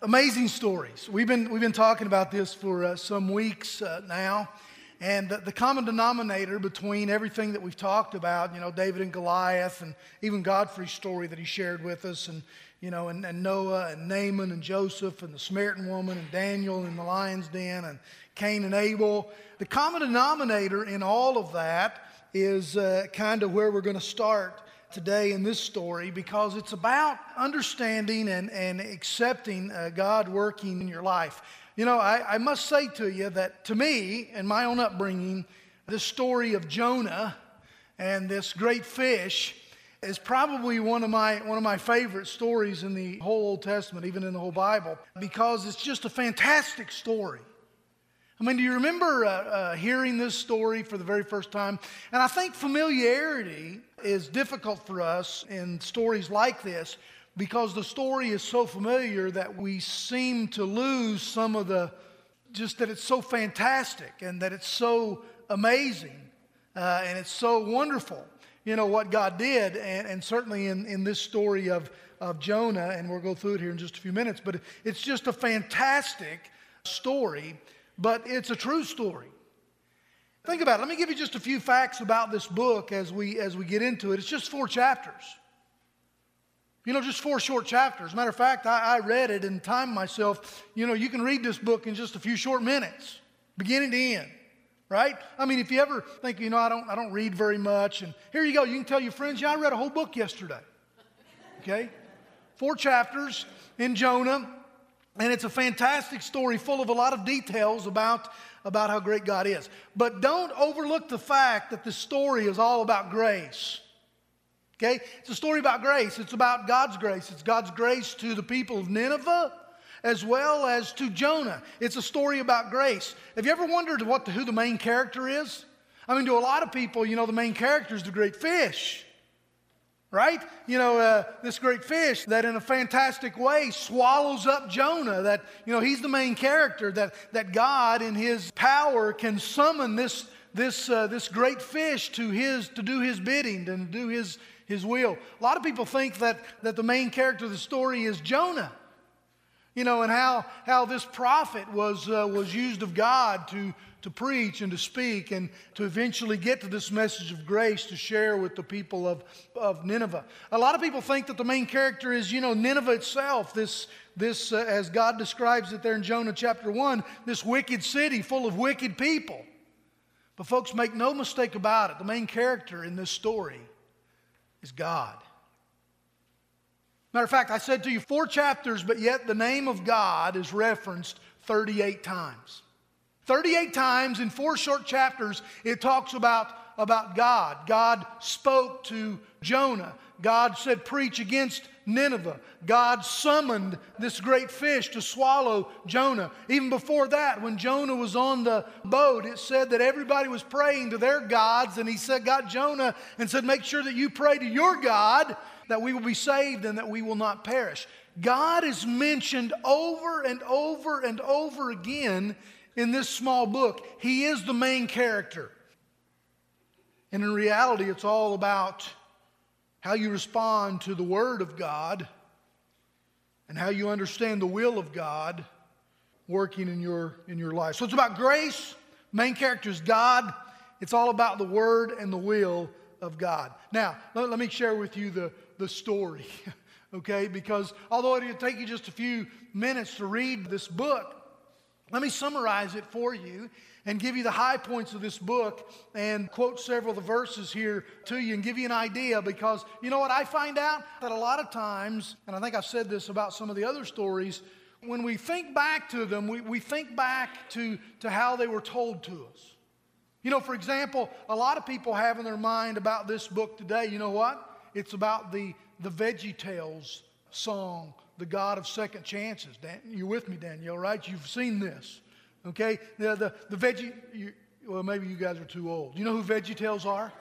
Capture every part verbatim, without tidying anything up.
Amazing stories. We've been we've been talking about this for uh, some weeks uh, now, and the, the common denominator between everything that we've talked about, you know, David and Goliath, and even Godfrey's story that he shared with us, and you know, and, and Noah and Naaman and Joseph and the Samaritan woman and Daniel in the lion's den and Cain and Abel. The common denominator in all of that is uh, kind of where we're going to start today in this story, because it's about understanding and, and accepting uh, God working in your life. You know, I, I must say to you that to me, in my own upbringing, this story of Jonah and this great fish is probably one of my one of my favorite stories in the whole Old Testament, even in the whole Bible, because it's just a fantastic story. I mean, do you remember uh, uh, hearing this story for the very first time? And I think familiarity is difficult for us in stories like this, because the story is so familiar that we seem to lose some of the, just that it's so fantastic and that it's so amazing uh, and it's so wonderful, you know, what God did. And, and certainly in, in this story of, of Jonah, and we'll go through it here in just a few minutes, but it's just a fantastic story. But it's a true story. Think about it. Let me give you just a few facts about this book as we as we get into it. It's just four chapters. You know, just four short chapters. As a matter of fact, I, I read it and timed myself. You know, you can read this book in just a few short minutes, beginning to end, right? I mean, if you ever think, you know, I don't I don't read very much, and here you go. You can tell your friends, yeah, I read a whole book yesterday. Okay? Four chapters in Jonah. And it's a fantastic story full of a lot of details about, about how great God is. But don't overlook the fact that the story is all about grace. Okay? It's a story about grace. It's about God's grace. It's God's grace to the people of Nineveh as well as to Jonah. It's a story about grace. Have you ever wondered what the, who the main character is? I mean, to a lot of people, you know, the main character is the great fish. Right? You know, uh, this great fish that in a fantastic way swallows up Jonah, that, you know, he's the main character, that, that God in his power can summon this, this, uh, this great fish to his, to do his bidding and do his, his will. A lot of people think that, that the main character of the story is Jonah. You know, and how, how this prophet was, uh, was used of God to, to preach and to speak and to eventually get to this message of grace to share with the people of, of Nineveh. A lot of people think that the main character is, you know, Nineveh itself, this, this uh, as God describes it there in Jonah chapter one, this wicked city full of wicked people. But folks, make no mistake about it, the main character in this story is God. Matter of fact, I said to you four chapters, but yet the name of God is referenced thirty-eight times. thirty-eight times in four short chapters, it talks about, about God. God spoke to Jonah. God said, preach against Nineveh. God summoned this great fish to swallow Jonah. Even before that, when Jonah was on the boat, it said that everybody was praying to their gods, and he said, got Jonah and said, make sure that you pray to your God, that we will be saved and that we will not perish. God is mentioned over and over and over again in this small book. He is the main character. And in reality, it's all about how you respond to the Word of God and how you understand the will of God working in your, in your life. So it's about grace. Main character is God. It's all about the Word and the will of God. Now, let, let me share with you the, the story, okay? Because although it'll take you just a few minutes to read this book, let me summarize it for you and give you the high points of this book and quote several of the verses here to you and give you an idea, because you know what I find out? That a lot of times, and I think I've said this about some of the other stories, when we think back to them, we, we think back to, to how they were told to us. You know, for example, a lot of people have in their mind about this book today, you know what? It's about the, the VeggieTales song, The God of Second Chances. Dan, you're with me, Danielle, right? You've seen this, okay? The, the, the Veggie, you, well, maybe you guys are too old. You know who VeggieTales are?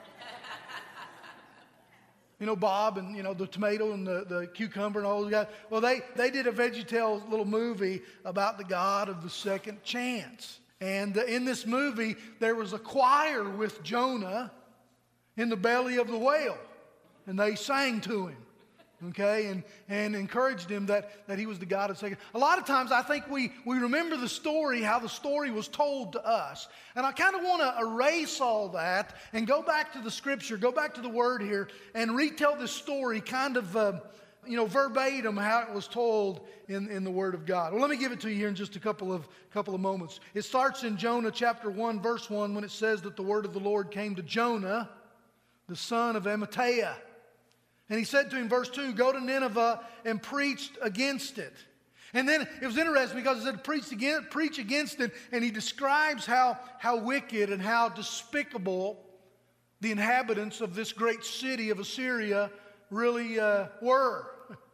You know, Bob and, you know, the tomato and the, the cucumber and all those guys. Well, they, they did a VeggieTales little movie about the God of the second chance. And uh, in this movie, there was a choir with Jonah in the belly of the whale. And they sang to him. okay, and, and encouraged him that, that he was the God of second. A lot of times I think we, we remember the story, how the story was told to us. And I kind of want to erase all that and go back to the Scripture, go back to the Word here, and retell this story kind of, uh, you know, verbatim how it was told in, in the Word of God. Well, let me give it to you here in just a couple of, couple of moments. It starts in Jonah chapter one, verse one, when it says that the word of the Lord came to Jonah, the son of Amittai. And he said to him, verse two, go to Nineveh and preach against it. And then it was interesting because it said preach against, preach against it, and he describes how, how wicked and how despicable the inhabitants of this great city of Assyria really uh, were.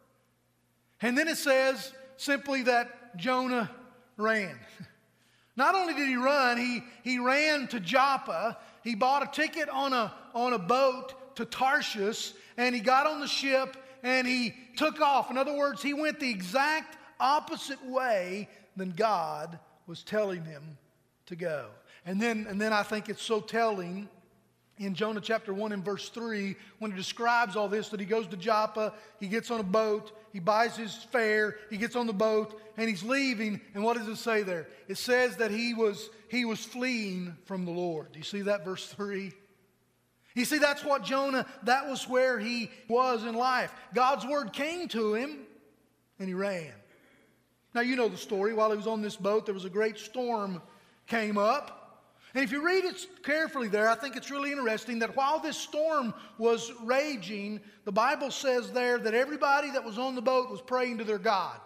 And then it says simply that Jonah ran. Not only did he run, he, he ran to Joppa. He bought a ticket on a, on a boat to Tarshish, and he got on the ship and he took off. In other words, he went the exact opposite way than God was telling him to go. And then, and then I think it's so telling in Jonah chapter one and verse three, when he describes all this, that he goes to Joppa, he gets on a boat, he buys his fare, he gets on the boat, and he's leaving. And what does it say there? It says that he was, he was fleeing from the Lord. Do you see that, verse three? You see, that's what Jonah, that was where he was in life. God's word came to him, and he ran. Now, you know the story. While he was on this boat, there was a great storm came up. And if you read it carefully there, I think it's really interesting that while this storm was raging, the Bible says there that everybody that was on the boat was praying to their God.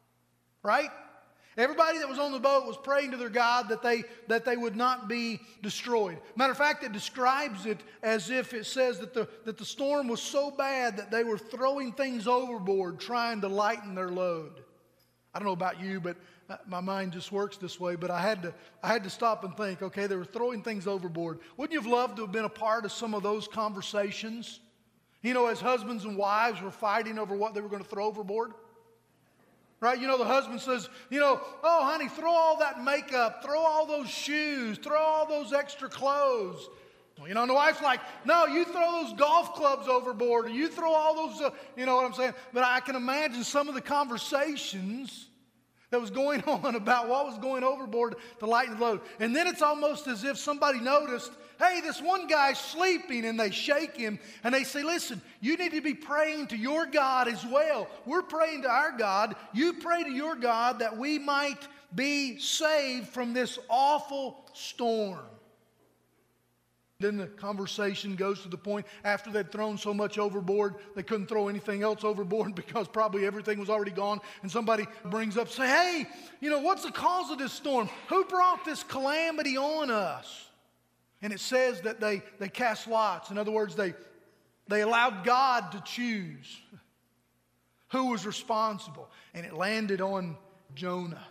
Right? Everybody that was on the boat was praying to their God that they, that they would not be destroyed. Matter of fact, it describes it as if it says that the, that the storm was so bad that they were throwing things overboard trying to lighten their load. I don't know about you, but my mind just works this way. But I had to, I had to stop and think, okay, they were throwing things overboard. Wouldn't you have loved to have been a part of some of those conversations? You know, as husbands and wives were fighting over what they were going to throw overboard? Right? You know, the husband says, you know, oh, honey, throw all that makeup, throw all those shoes, throw all those extra clothes. Well, you know, and the wife's like, no, you throw those golf clubs overboard, or you throw all those, uh, you know what I'm saying? But I can imagine some of the conversations that was going on about what was going overboard to lighten the load. And then it's almost as if somebody noticed, hey, this one guy's sleeping, and they shake him and they say, listen, you need to be praying to your God as well. We're praying to our God. You pray to your God that we might be saved from this awful storm. Then the conversation goes to the point after they'd thrown so much overboard, they couldn't throw anything else overboard because probably everything was already gone. And somebody brings up, say, hey, you know, what's the cause of this storm? Who brought this calamity on us? And it says that they, they cast lots. In other words, they, they allowed God to choose who was responsible. And it landed on Jonah.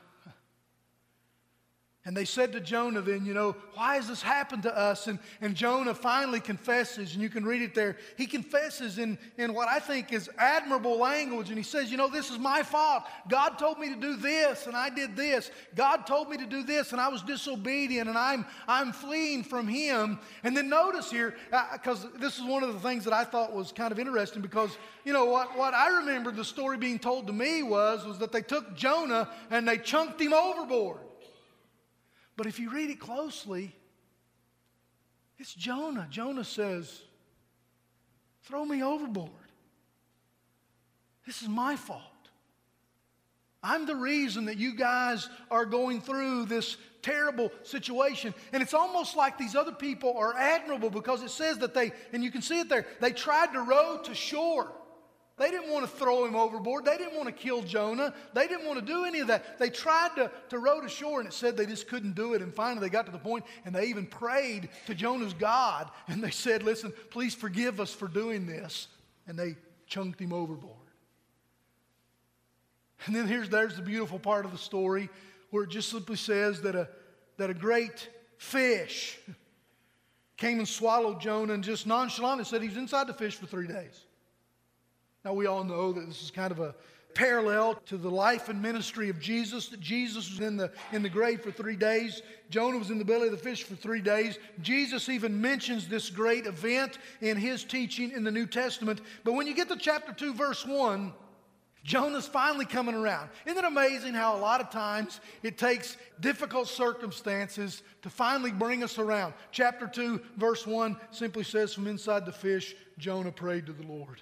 And they said to Jonah then, you know, why has this happened to us? And, and Jonah finally confesses, and you can read it there. He confesses in, in what I think is admirable language. And he says, you know, this is my fault. God told me to do this, and I did this. God told me to do this, and I was disobedient, and I'm, I'm fleeing from him. And then notice here, because uh, this is one of the things that I thought was kind of interesting, because, you know, what, what I remembered the story being told to me was, was that they took Jonah and they chunked him overboard. But if you read it closely, it's Jonah. Jonah says, throw me overboard. This is my fault. I'm the reason that you guys are going through this terrible situation. And it's almost like these other people are admirable, because it says that they, and you can see it there, they tried to row to shore. They didn't want to throw him overboard. They didn't want to kill Jonah. They didn't want to do any of that. They tried to, to row to shore, and it said they just couldn't do it. And finally they got to the point, and they even prayed to Jonah's God. And they said, listen, please forgive us for doing this. And they chunked him overboard. And then here's there's the beautiful part of the story, where it just simply says that a, that a great fish came and swallowed Jonah, and just nonchalantly said he was inside the fish for three days. Now, we all know that this is kind of a parallel to the life and ministry of Jesus, that Jesus was in the, in the grave for three days. Jonah was in the belly of the fish for three days. Jesus even mentions this great event in his teaching in the New Testament. But when you get to chapter two, verse one, Jonah's finally coming around. Isn't it amazing how a lot of times it takes difficult circumstances to finally bring us around? Chapter two, verse one simply says, from inside the fish, Jonah prayed to the Lord.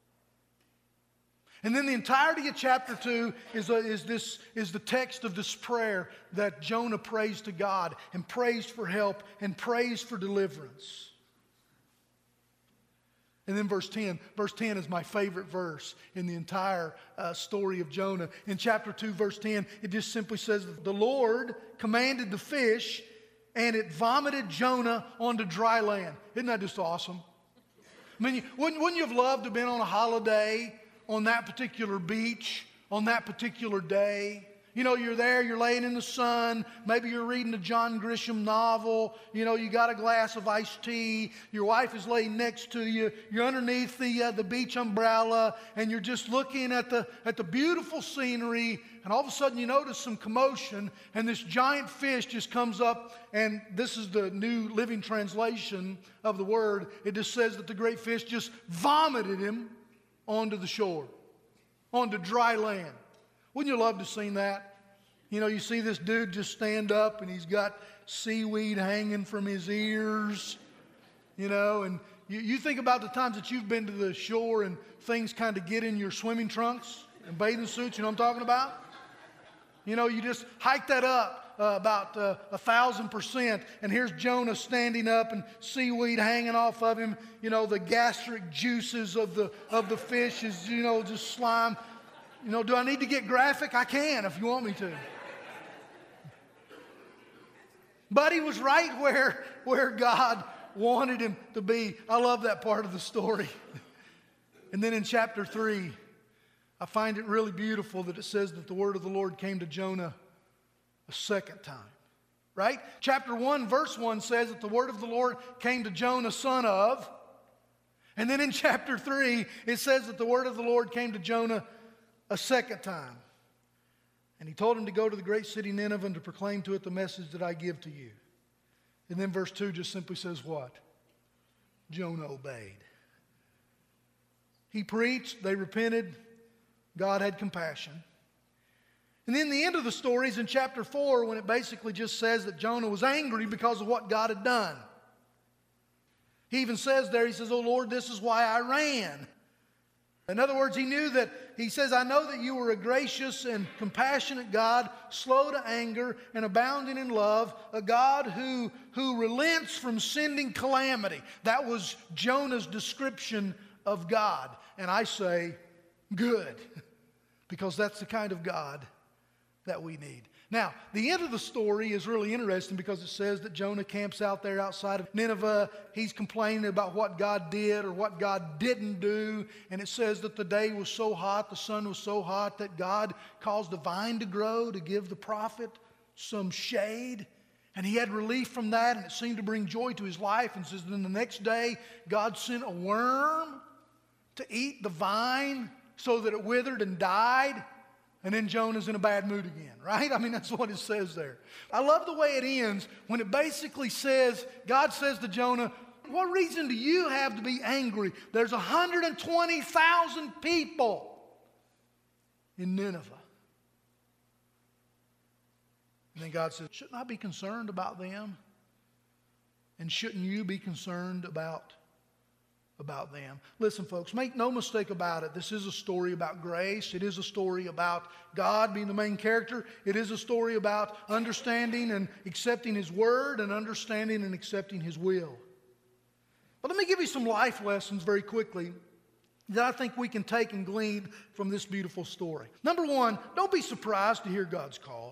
And then the entirety of chapter two is, uh, is, this, is the text of this prayer that Jonah prays to God and prays for help and prays for deliverance. And then verse ten. Verse ten is my favorite verse in the entire uh, story of Jonah. In chapter two, verse ten, it just simply says, the Lord commanded the fish, and it vomited Jonah onto dry land. Isn't that just awesome? I mean, wouldn't, wouldn't you have loved to have been on a holiday on that particular beach, on that particular day? You know, you're there, you're laying in the sun, maybe you're reading a John Grisham novel, you know, you got a glass of iced tea, your wife is laying next to you, you're underneath the, uh, the beach umbrella, and you're just looking at the, at the beautiful scenery, and all of a sudden you notice some commotion, and this giant fish just comes up, and this is the New Living Translation of the word. It just says that the great fish just vomited him onto the shore, onto dry land. Wouldn't you love to have seen that? You know, you see this dude just stand up and he's got seaweed hanging from his ears, you know, and you, you think about the times that you've been to the shore and things kind of get in your swimming trunks and bathing suits, you know what I'm talking about? You know, you just hike that up uh, about uh, a thousand percent, and here's Jonah standing up and seaweed hanging off of him. You know, the gastric juices of the, of the fish is, you know, just slime. You know, do I need to get graphic? I can if you want me to. But he was right where, where God wanted him to be. I love that part of the story. And then in chapter three, I find it really beautiful that it says that the word of the Lord came to Jonah a second time. Right? Chapter one, verse one says that the word of the Lord came to Jonah, son of. And then in chapter three, it says that the word of the Lord came to Jonah a second time. And he told him to go to the great city Nineveh and to proclaim to it the message that I give to you. And then verse two just simply says what? Jonah obeyed. He preached, they repented, God had compassion. And then the end of the story is in chapter four, when it basically just says that Jonah was angry because of what God had done. He even says there, he says, "Oh Lord, this is why I ran." In other words, he knew that, he says, "I know that you were a gracious and compassionate God, slow to anger and abounding in love, a God who, who relents from sending calamity." That was Jonah's description of God. And I say, good, because that's the kind of God that we need. Now, the end of the story is really interesting because it says that Jonah camps out there outside of Nineveh. He's complaining about what God did or what God didn't do. And it says that the day was so hot, the sun was so hot, that God caused a vine to grow to give the prophet some shade. And he had relief from that, and it seemed to bring joy to his life. And it says then the next day, God sent a worm to eat the vine so that it withered and died. And then Jonah's in a bad mood again, right? I mean, that's what it says there. I love the way it ends when it basically says, God says to Jonah, "What reason do you have to be angry? There's one hundred twenty thousand people in Nineveh." And then God says, "Shouldn't I be concerned about them? And shouldn't you be concerned about about them?" Listen, folks, make no mistake about it. This is a story about grace. It is a story about God being the main character. It is a story about understanding and accepting His Word and understanding and accepting His will. But let me give you some life lessons very quickly that I think we can take and glean from this beautiful story. Number one, don't be surprised to hear God's call.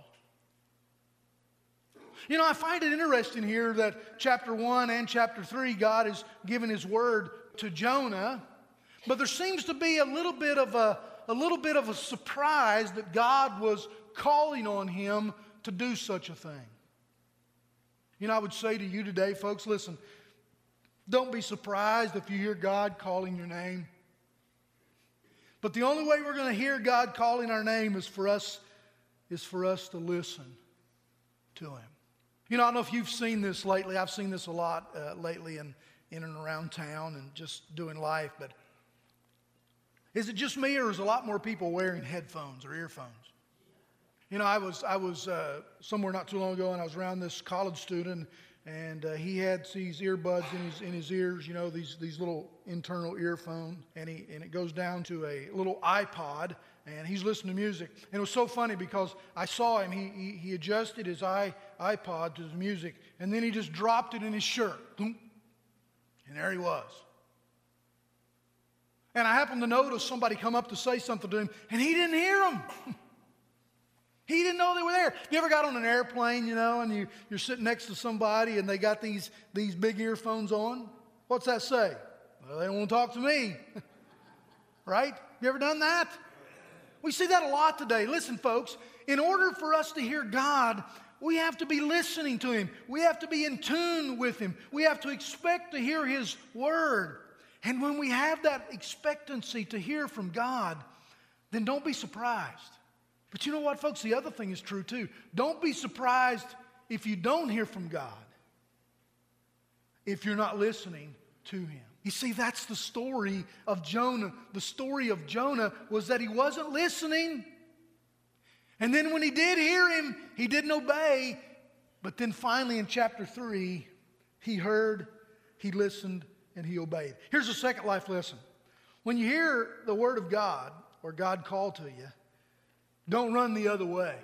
You know, I find it interesting here that chapter one and chapter three, God has given His Word to Jonah, but there seems to be a little bit of a, a little bit of a surprise that God was calling on him to do such a thing. You know, I would say to you today, folks, listen, don't be surprised if you hear God calling your name. But the only way we're going to hear God calling our name is for us, is for us to listen to Him. You know, I don't know if you've seen this lately. I've seen this a lot uh, lately in, in and around town and just doing life. But is it just me, or is a lot more people wearing headphones or earphones? You know, I was I was uh, somewhere not too long ago, and I was around this college student, and uh, he had these earbuds in his in his ears. You know, these these little internal earphones, and he and it goes down to a little iPod, and he's listening to music. And it was so funny because I saw him. He he, he adjusted his i iPod to his music, and then he just dropped it in his shirt, boom, and there he was. And I happened to notice somebody come up to say something to him, and he didn't hear him. He didn't know they were there. You ever got on an airplane, you know, and you, you're sitting next to somebody and they got these, these big earphones on? What's that say? Well, they don't want to talk to me. Right? You ever done that? We see that a lot today. Listen, folks, in order for us to hear God, we have to be listening to Him. We have to be in tune with Him. We have to expect to hear His Word. And when we have that expectancy to hear from God, then don't be surprised. But you know what, folks? The other thing is true too. Don't be surprised if you don't hear from God, if you're not listening to Him. You see, that's the story of Jonah. The story of Jonah was that he wasn't listening. And then when he did hear Him, he didn't obey. But then finally in chapter three, he heard, he listened, and he obeyed. Here's a second life lesson. When you hear the word of God, or God call to you, don't run the other way.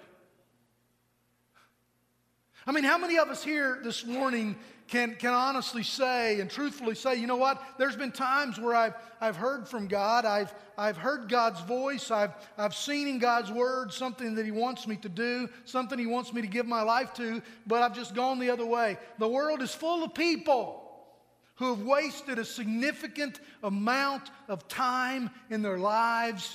I mean, how many of us here this morning can, can honestly say and truthfully say, you know what? There's been times where I've, I've heard from God. I've, I've heard God's voice. I've, I've seen in God's word something that He wants me to do, something He wants me to give my life to, but I've just gone the other way. The world is full of people who have wasted a significant amount of time in their lives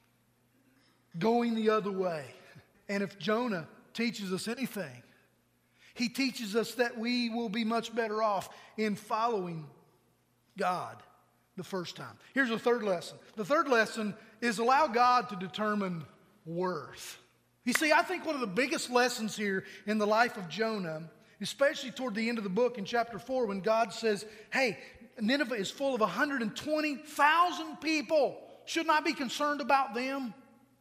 going the other way. And if Jonah teaches us anything, he teaches us that we will be much better off in following God the first time. Here's a third lesson. The third lesson is allow God to determine worth. You see, I think one of the biggest lessons here in the life of Jonah, especially toward the end of the book in chapter four, when God says, hey, Nineveh is full of one hundred twenty thousand people. Shouldn't I be concerned about them?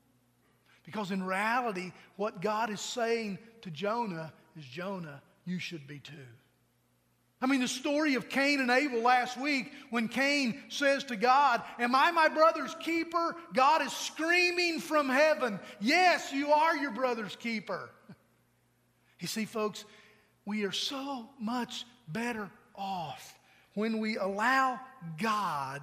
Because in reality, what God is saying to Jonah is, Jonah, you should be too. I mean, the story of Cain and Abel last week, when Cain says to God, am I my brother's keeper? God is screaming from heaven, yes, you are your brother's keeper. You see, folks, we are so much better off when we allow God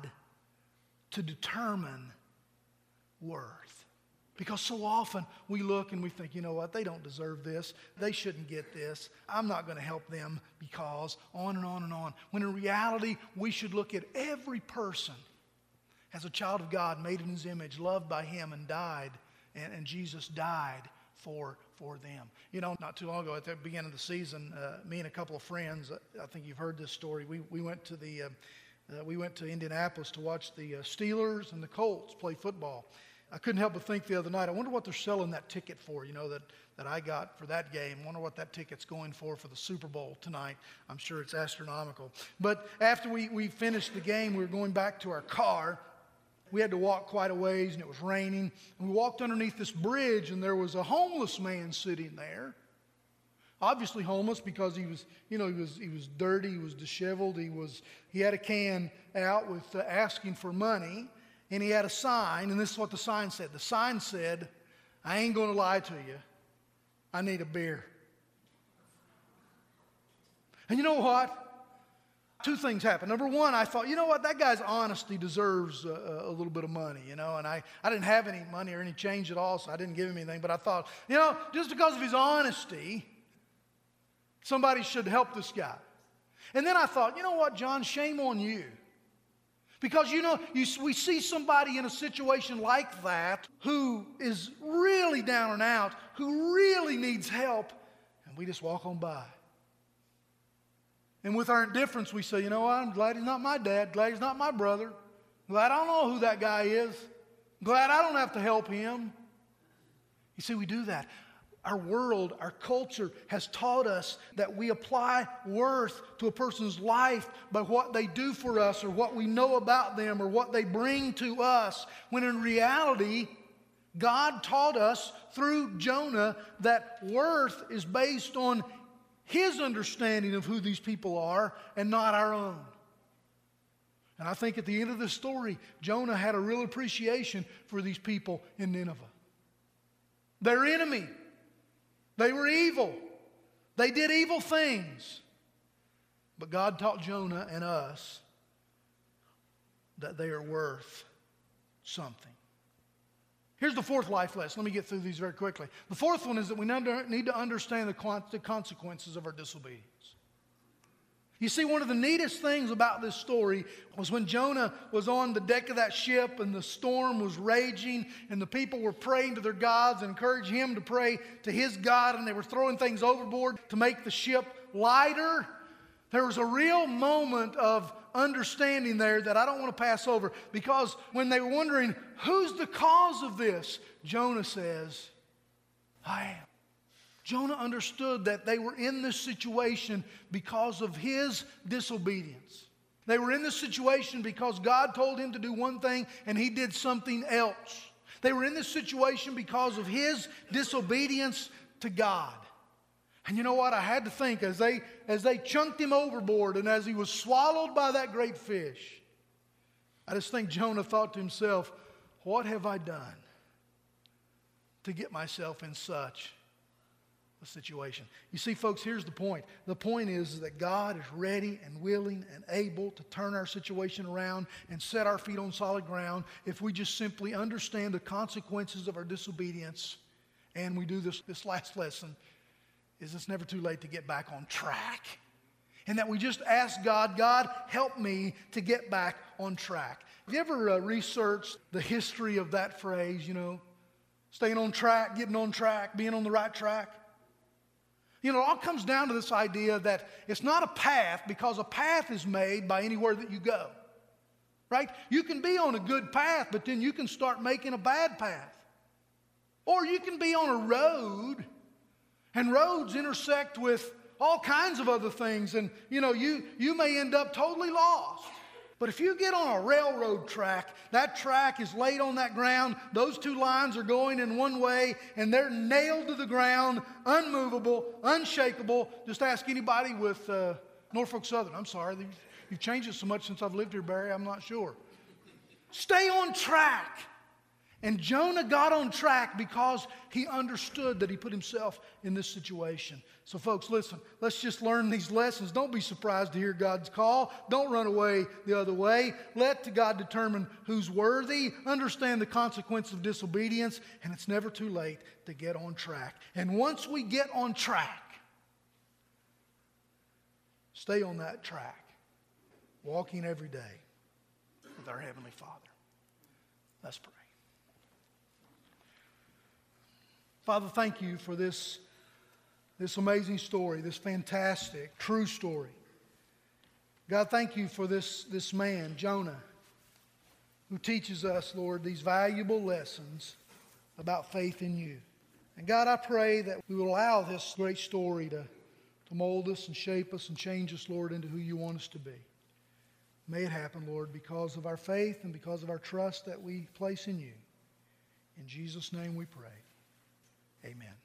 to determine worth. Because so often we look and we think, you know what, they don't deserve this. They shouldn't get this. I'm not going to help them because on and on and on. When in reality, we should look at every person as a child of God, made in His image, loved by Him, and died. And, and Jesus died for, for them. You know, not too long ago at the beginning of the season, uh, me and a couple of friends, I think you've heard this story, we, we went to the... Uh, uh, we went to Indianapolis to watch the uh, Steelers and the Colts play football. I couldn't help but think the other night, I wonder what they're selling that ticket for, you know, that, that I got for that game. I wonder what that ticket's going for for the Super Bowl tonight. I'm sure it's astronomical. But after we, we finished the game, we were going back to our car. We had to walk quite a ways, and it was raining. And we walked underneath this bridge, and there was a homeless man sitting there. Obviously homeless because he was, you know, he was he was dirty, he was disheveled, he was he had a can out with uh, asking for money. And he had a sign, and this is what the sign said. The sign said, I ain't going to lie to you. I need a beer. And you know what? Two things happened. Number one, I thought, you know what? That guy's honesty deserves a, a little bit of money, you know. And I, I didn't have any money or any change at all, so I didn't give him anything. But I thought, you know, just because of his honesty, somebody should help this guy. And then I thought, you know what, John? Shame on you. Because, you know, you, we see somebody in a situation like that who is really down and out, who really needs help, and we just walk on by. And with our indifference, we say, you know what, I'm glad he's not my dad, glad he's not my brother, glad I don't know who that guy is. Glad I don't have to help him. You see, we do that. Our world, our culture has taught us that we apply worth to a person's life by what they do for us or what we know about them or what they bring to us, when in reality, God taught us through Jonah that worth is based on His understanding of who these people are and not our own. And I think at the end of the story, Jonah had a real appreciation for these people in Nineveh. Their enemy. They were evil. They did evil things. But God taught Jonah and us that they are worth something. Here's the fourth life lesson. Let me get through these very quickly. The fourth one is that we need to understand the consequences of our disobedience. You see, one of the neatest things about this story was when Jonah was on the deck of that ship and the storm was raging and the people were praying to their gods and encouraging him to pray to his God, and they were throwing things overboard to make the ship lighter. There was a real moment of understanding there that I don't want to pass over, because when they were wondering, who's the cause of this? Jonah says, I am. Jonah understood that they were in this situation because of his disobedience. They were in this situation because God told him to do one thing and he did something else. They were in this situation because of his disobedience to God. And you know what? I had to think as they, as they chunked him overboard and as he was swallowed by that great fish, I just think Jonah thought to himself, what have I done to get myself in such situation? You see, folks, here's the point. The point is that God is ready and willing and able to turn our situation around and set our feet on solid ground if we just simply understand the consequences of our disobedience. And we do this, this last lesson, is it's never too late to get back on track. And that we just ask God, God, help me to get back on track. Have you ever uh, researched the history of that phrase, you know, staying on track, getting on track, being on the right track? You know, it all comes down to this idea that it's not a path, because a path is made by anywhere that you go, right? You can be on a good path, but then you can start making a bad path. Or you can be on a road, and roads intersect with all kinds of other things, and, you know, you, you may end up totally lost. But if you get on a railroad track, that track is laid on that ground. Those two lines are going in one way, and they're nailed to the ground, unmovable, unshakable. Just ask anybody with uh, Norfolk Southern. I'm sorry, you've changed it so much since I've lived here, Barry, I'm not sure. Stay on track. And Jonah got on track because he understood that he put himself in this situation. So folks, listen, let's just learn these lessons. Don't be surprised to hear God's call. Don't run away the other way. Let God determine who's worthy. Understand the consequence of disobedience. And it's never too late to get on track. And once we get on track, stay on that track, walking every day with our Heavenly Father. Let's pray. Father, thank you for this, this amazing story, this fantastic, true story. God, thank you for this, this man, Jonah, who teaches us, Lord, these valuable lessons about faith in you. And God, I pray that we will allow this great story to, to mold us and shape us and change us, Lord, into who you want us to be. May it happen, Lord, because of our faith and because of our trust that we place in you. In Jesus' name we pray. Amen.